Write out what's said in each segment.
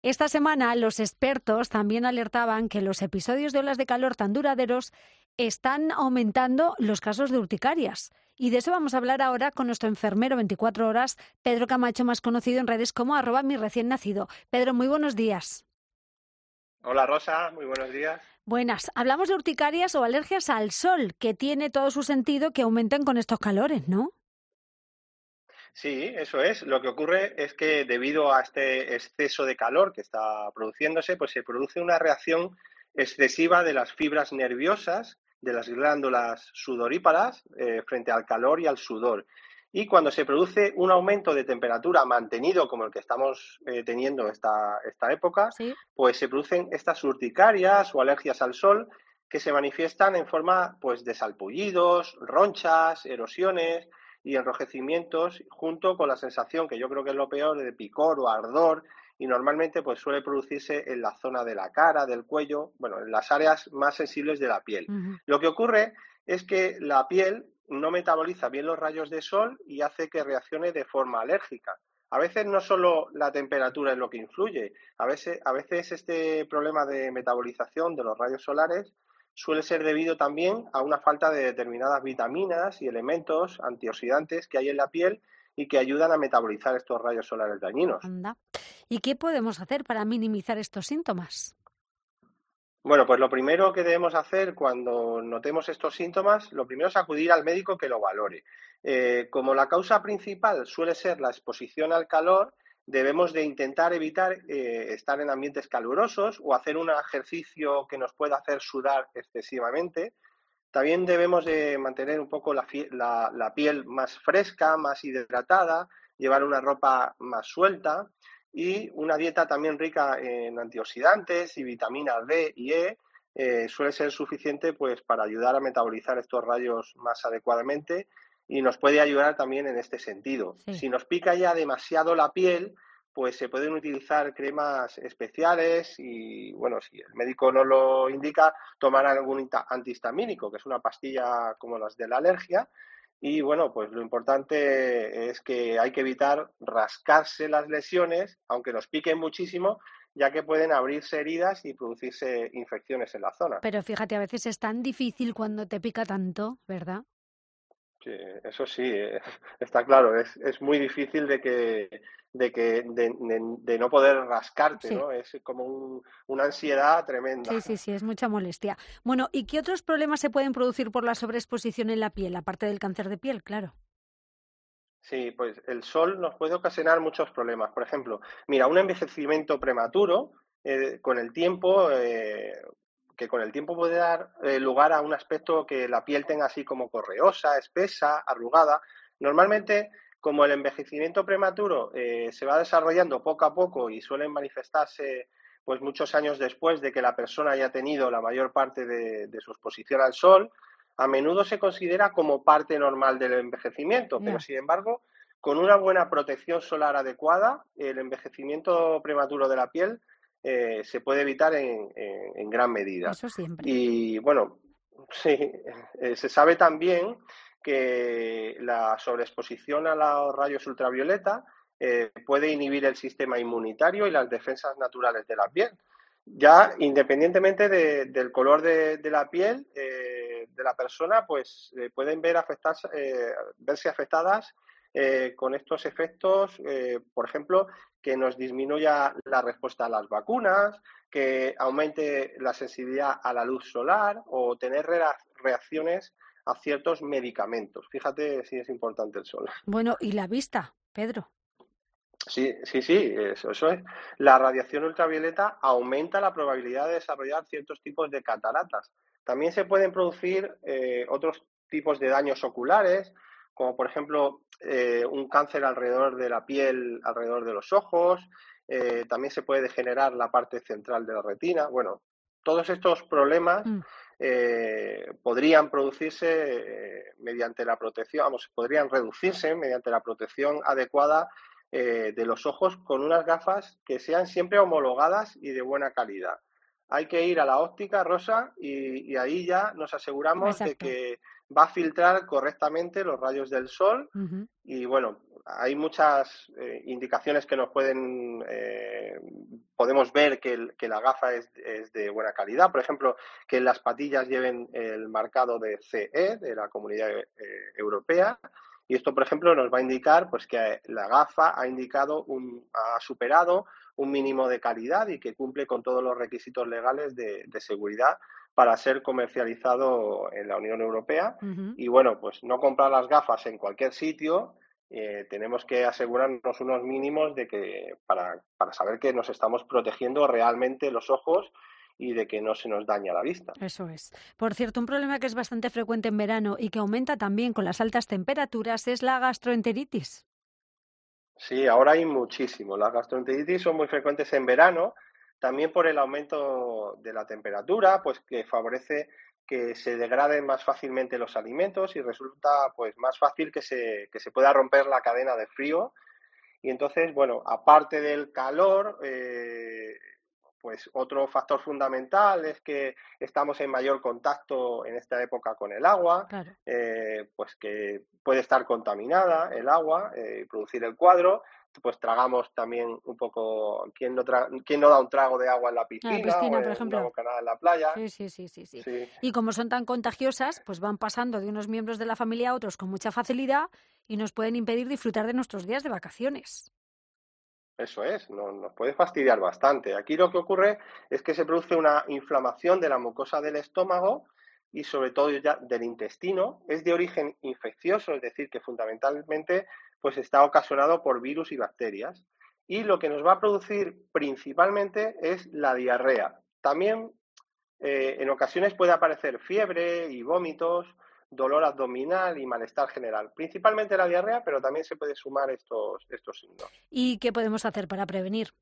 Esta semana los expertos también alertaban que los episodios de olas de calor tan duraderos están aumentando los casos de urticarias. Y de eso vamos a hablar ahora con nuestro enfermero 24 horas, Pedro Camacho, más conocido en redes como @mi recién nacido. Pedro, muy buenos días. Hola Rosa, muy buenos días. Buenas. Hablamos de urticarias o alergias al sol, que tiene todo su sentido que aumenten con estos calores, ¿no? Sí, eso es. Lo que ocurre es que debido a este exceso de calor que está produciéndose, pues se produce una reacción excesiva de las fibras nerviosas de las glándulas sudoríparas frente al calor y al sudor. Y cuando se produce un aumento de temperatura mantenido como el que estamos teniendo esta época, Sí. pues se producen estas urticarias o alergias al sol que se manifiestan en forma pues de salpullidos, ronchas, erosiones y enrojecimientos, junto con la sensación, que yo creo que es lo peor, de picor o ardor, y normalmente pues suele producirse en la zona de la cara, del cuello, bueno, en las áreas más sensibles de la piel. Ujú. Lo que ocurre es que la piel no metaboliza bien los rayos de sol y hace que reaccione de forma alérgica. A veces no solo la temperatura es lo que influye, a veces este problema de metabolización de los rayos solares suele ser debido también a una falta de determinadas vitaminas y elementos antioxidantes que hay en la piel y que ayudan a metabolizar estos rayos solares dañinos. Anda. ¿Y qué podemos hacer para minimizar estos síntomas? Bueno, pues lo primero que debemos hacer cuando notemos estos síntomas, lo primero es acudir al médico que lo valore. Como la causa principal suele ser la exposición al calor, debemos de intentar evitar estar en ambientes calurosos o hacer un ejercicio que nos pueda hacer sudar excesivamente. También debemos de mantener un poco la piel más fresca, más hidratada, llevar una ropa más suelta y una dieta también rica en antioxidantes y vitaminas D y E suele ser suficiente pues, para ayudar a metabolizar estos rayos más adecuadamente y nos puede ayudar también en este sentido. Sí. Si nos pica ya demasiado la piel, pues se pueden utilizar cremas especiales y, bueno, si el médico no lo indica, tomar algún antihistamínico, que es una pastilla como las de la alergia. Y bueno, pues lo importante es que hay que evitar rascarse las lesiones, aunque nos piquen muchísimo, ya que pueden abrirse heridas y producirse infecciones en la zona. Pero fíjate, a veces es tan difícil cuando te pica tanto, ¿verdad? Sí, eso sí, está claro, es muy difícil de no poder rascarte, Sí. ¿no? Es como una ansiedad Sí, tremenda. sí, sí, es mucha molestia. Bueno, ¿y qué otros problemas se pueden producir por la sobreexposición en la piel, aparte del cáncer de piel, claro? Sí, pues el sol nos puede ocasionar muchos problemas. Por ejemplo, mira, un envejecimiento prematuro con el tiempo, que con el tiempo puede dar lugar a un aspecto que la piel tenga así como correosa, espesa, arrugada. Normalmente, como el envejecimiento prematuro se va desarrollando poco a poco y suelen manifestarse pues muchos años después de que la persona haya tenido la mayor parte de su exposición al sol, a menudo se considera como parte normal del envejecimiento, pero Ya, sin embargo, con una buena protección solar adecuada, el envejecimiento prematuro de la piel se puede evitar en gran medida. eso siempre. Y bueno, sí, se sabe también que la sobreexposición a los rayos ultravioleta puede inhibir el sistema inmunitario y las defensas naturales de la piel. Ya independientemente del color de la piel de la persona, pues pueden verse afectadas con estos efectos, por ejemplo, que nos disminuya la respuesta a las vacunas, que aumente la sensibilidad a la luz solar o tener reacciones a ciertos medicamentos. Fíjate si es importante el sol. Bueno, ¿y la vista, Pedro? Sí, sí, sí, eso es. La radiación ultravioleta aumenta la probabilidad de desarrollar ciertos tipos de cataratas. También se pueden producir otros tipos de daños oculares, como por ejemplo un cáncer alrededor de la piel, alrededor de los ojos. También se puede degenerar la parte central de la retina. Bueno, todos estos problemas Mm. podrían producirse mediante la protección, vamos, podrían reducirse mediante la protección adecuada de los ojos con unas gafas que sean siempre homologadas y de buena calidad. hay que ir a la óptica, Rosa, y ahí ya nos aseguramos de Exacto. que va a filtrar correctamente los rayos del sol. Ujú. Y bueno, hay muchas indicaciones que nos podemos ver que la gafa es de buena calidad. Por ejemplo, que las patillas lleven el marcado de CE, de la Comunidad Europea. Y esto, por ejemplo, nos va a indicar pues que la gafa ha superado un mínimo de calidad y que cumple con todos los requisitos legales de seguridad para ser comercializado en la Unión Europea. Ujú. Y bueno, pues no comprar las gafas en cualquier sitio, tenemos que asegurarnos unos mínimos de que para saber que nos estamos protegiendo realmente los ojos y de que no se nos daña la vista. Eso es. Por cierto, un problema que es bastante frecuente en verano y que aumenta también con las altas temperaturas es la gastroenteritis. Sí, ahora hay muchísimo. Las gastroenteritis son muy frecuentes en verano, también por el aumento de la temperatura, pues que favorece que se degraden más fácilmente los alimentos y resulta pues más fácil que se pueda romper la cadena de frío. Y entonces, bueno, aparte del calor, pues otro factor fundamental es que estamos en mayor contacto en esta época con el agua, Claro. pues que puede estar contaminada el agua y producir el cuadro. Pues tragamos también un poco, ¿quién no da un trago de agua en la En la piscina o piscina, por en una ejemplo. bocanada en la playa? Sí, sí, sí, sí, sí. Sí, Y como son tan contagiosas, pues van pasando de unos miembros de la familia a otros con mucha facilidad y nos pueden impedir disfrutar de nuestros días de vacaciones. eso es, nos puede fastidiar bastante. Aquí lo que ocurre es que se produce una inflamación de la mucosa del estómago y sobre todo ya del intestino. Es de origen infeccioso, es decir, que fundamentalmente pues está ocasionado por virus y bacterias. Y lo que nos va a producir principalmente es la diarrea. También en ocasiones puede aparecer fiebre y vómitos, dolor abdominal y malestar general. Principalmente la diarrea, pero también se puede sumar estos signos. ¿Y qué podemos hacer para prevenir?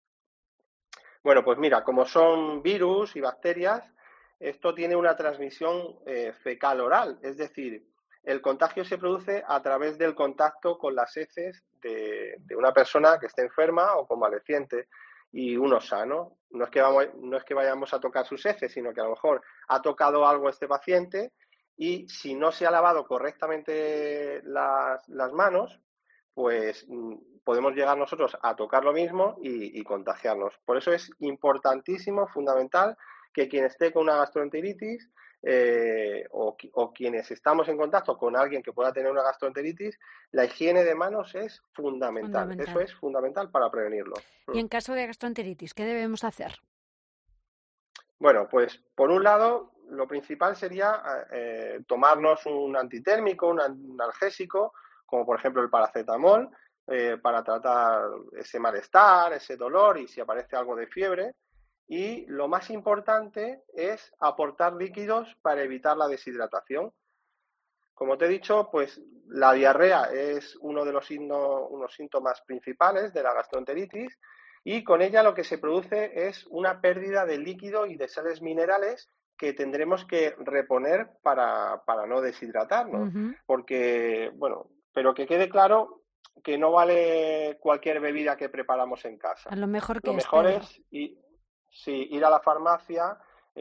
Bueno, pues mira, como son virus y bacterias, esto tiene una transmisión fecal oral, es decir, el contagio se produce a través del contacto con las heces de una persona que esté enferma o convaleciente y uno sano. No es que vayamos a tocar sus heces, sino que a lo mejor ha tocado algo este paciente y si no se ha lavado correctamente las manos, pues podemos llegar nosotros a tocar lo mismo y contagiarnos. Por eso es importantísimo, fundamental, que quien esté con una gastroenteritis o quienes estamos en contacto con alguien que pueda tener una gastroenteritis, la higiene de manos es fundamental. Eso Fundamental. es fundamental para prevenirlo. Y en caso de gastroenteritis, ¿qué debemos hacer? Bueno, pues por un lado, lo principal sería tomarnos un antitérmico, un analgésico, como por ejemplo el paracetamol, para tratar ese malestar, ese dolor y si aparece algo de fiebre. Y lo más importante es aportar líquidos para evitar la deshidratación. Como te he dicho, pues la diarrea es uno de unos síntomas principales de la gastroenteritis y con ella lo que se produce es una pérdida de líquido y de sales minerales que tendremos que reponer para no deshidratarnos. Ujú. Porque, bueno, pero que quede claro que no vale cualquier bebida que preparamos en A casa. lo mejor Lo que es, mejor Pedro. es sí, ir a la farmacia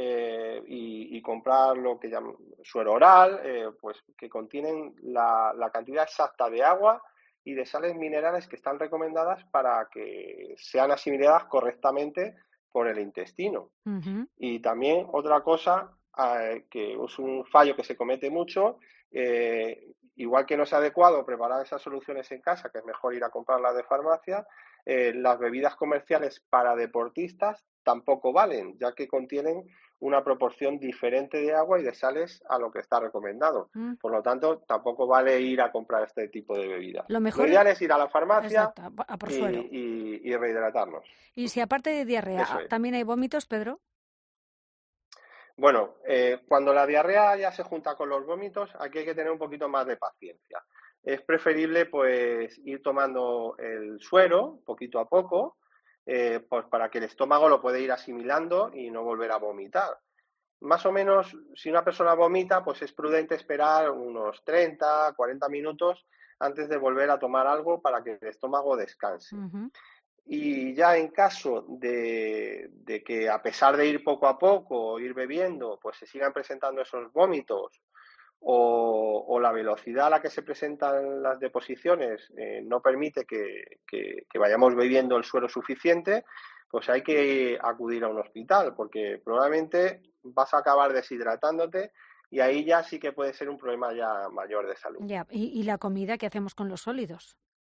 y comprar lo que llaman suero oral, pues que contienen la cantidad exacta de agua y de sales minerales que están recomendadas para que sean asimiladas correctamente por el intestino. Ujú. Y también otra cosa, que es un fallo que se comete mucho, igual que no es adecuado preparar esas soluciones en casa, que es mejor ir a comprarlas de farmacia, las bebidas comerciales para deportistas tampoco valen, ya que contienen una proporción diferente de agua y de sales a lo que está recomendado. Mm. Por lo tanto, tampoco vale ir a comprar este tipo de bebidas. Lo Lo mejor, ideal es ir a la farmacia exacto, a por suero. y rehidratarnos. Y si aparte de diarrea, Eso es. también hay vómitos, Pedro. Bueno, cuando la diarrea ya se junta con los vómitos, aquí hay que tener un poquito más de paciencia. Es preferible pues ir tomando el suero poquito a poco, pues para que el estómago lo pueda ir asimilando y no volver a vomitar. Más o menos, si una persona vomita, pues es prudente esperar unos 30, 40 minutos antes de volver a tomar algo para que el estómago descanse. Ujú. y ya en caso de que a pesar de ir poco a poco, ir bebiendo, pues se sigan presentando esos vómitos o la velocidad a la que se presentan las deposiciones no permite que vayamos bebiendo el suero suficiente, pues hay que acudir a un hospital porque probablemente vas a acabar deshidratándote y ahí ya sí que puede ser un problema ya mayor de salud. Ya, y la comida, ¿qué hacemos con los sólidos?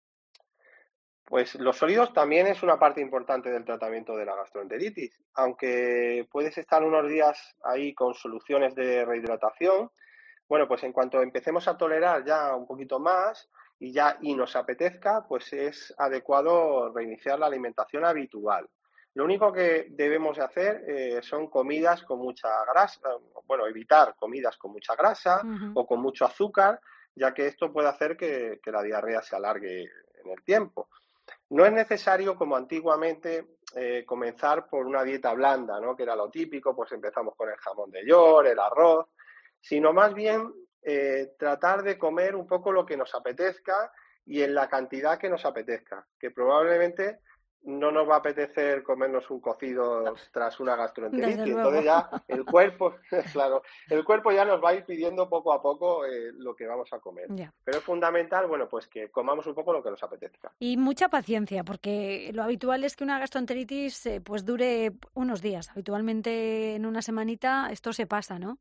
Pues los sólidos también es una parte importante del tratamiento de la gastroenteritis, aunque puedes estar unos días ahí con soluciones de rehidratación. Bueno, pues en cuanto empecemos a tolerar ya un poquito más y nos apetezca, pues es adecuado reiniciar la alimentación habitual. Lo único que debemos de hacer son comidas con mucha grasa, bueno, evitar comidas con mucha grasa Ujú. o con mucho azúcar, ya que esto puede hacer que la diarrea se alargue en el tiempo. No es necesario, como antiguamente, comenzar por una dieta blanda, ¿no? Que era lo típico, pues empezamos con el jamón de york, el arroz, sino más bien tratar de comer un poco lo que nos apetezca y en la cantidad que nos apetezca, que probablemente no nos va a apetecer comernos un cocido tras una Desde gastroenteritis, entonces luego. ya el cuerpo, claro, el cuerpo ya nos va a ir pidiendo poco a poco lo que vamos a comer. Ya. Pero es fundamental, bueno, pues que comamos un poco lo que nos apetezca. Y mucha paciencia, porque lo habitual es que una gastroenteritis pues dure unos días. Habitualmente en una semanita esto se pasa, ¿no?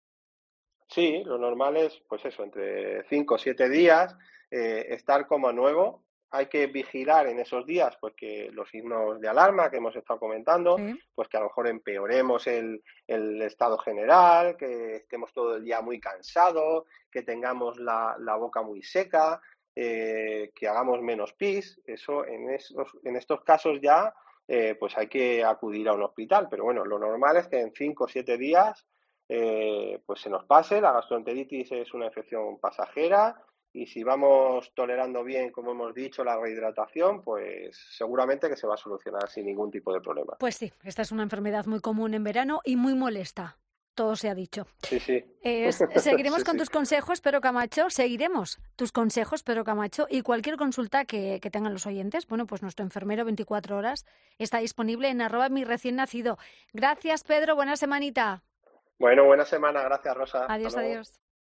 Sí, lo normal es, pues eso, entre 5 o 7 días, estar como nuevo. Hay que vigilar en esos días, pues que los signos de alarma que hemos estado comentando, Sí. pues que a lo mejor empeoremos el estado general, que estemos todo el día muy cansados, que tengamos la boca muy seca, que hagamos menos pis. Eso en estos casos ya, pues hay que acudir a un hospital. Pero bueno, lo normal es que en 5 o 7 días pues se nos pase. La gastroenteritis es una infección pasajera y si vamos tolerando bien, como hemos dicho, la rehidratación, pues seguramente que se va a solucionar sin ningún tipo de problema. Pues sí, esta es una enfermedad muy común en verano y muy molesta. Todo se ha dicho. Sí, sí. Seguiremos Sí, con sí. tus consejos, Pedro Camacho. Seguiremos tus consejos, Pedro Camacho. Y cualquier consulta que tengan los oyentes, bueno, pues nuestro enfermero 24 horas está disponible en @mi recién nacido. Gracias, Pedro. Buena semanita. Bueno, buena semana. Gracias, Rosa. Hasta Adiós, luego. adiós.